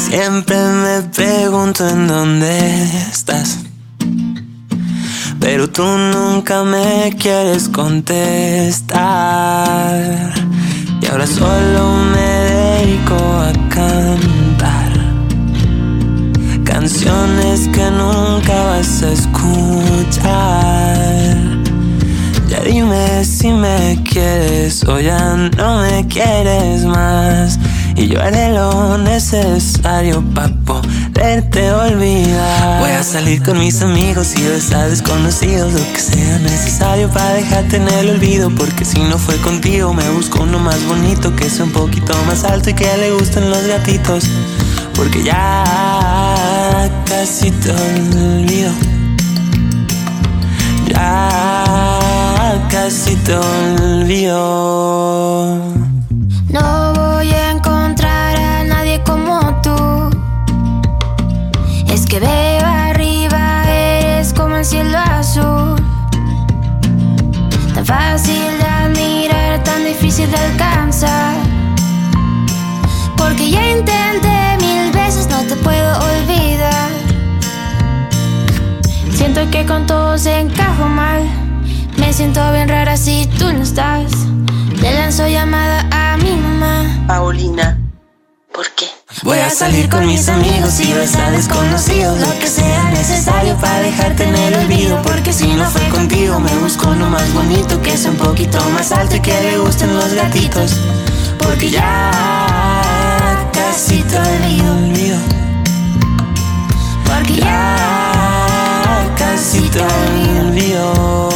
Siempre me pregunto en dónde estás, pero tú nunca me quieres contestar. Y ahora solo me dedico a cantar canciones que nunca vas a escuchar. Ya dime si me quieres o ya no me quieres más, y yo haré lo necesario pa' poderte olvidar. Voy a salir con mis amigos y besar desconocidos, lo que sea necesario para dejarte en el olvido. Porque si no fue contigo me busco uno más bonito, que sea un poquito más alto y que le gusten los gatitos. Porque ya casi te olvido, ya casi te olvido. No voy a encontrar a nadie como tú. Es que veo arriba, eres como el cielo azul. Tan fácil de admirar, tan difícil de alcanzar. Porque ya intenté 1000 veces, no te puedo olvidar. Siento que con todos encajo mal. Me siento bien rara si tú no estás. Le lanzo llamada a mi mamá. Paulina, ¿por qué? Voy a salir con mis amigos y besar desconocidos, lo que sea necesario para dejarte en el olvido. Porque si no fue contigo me busco uno más bonito, que sea un poquito más alto y que le gusten los gatitos. Porque ya casi te olvido, porque ya casi te olvido.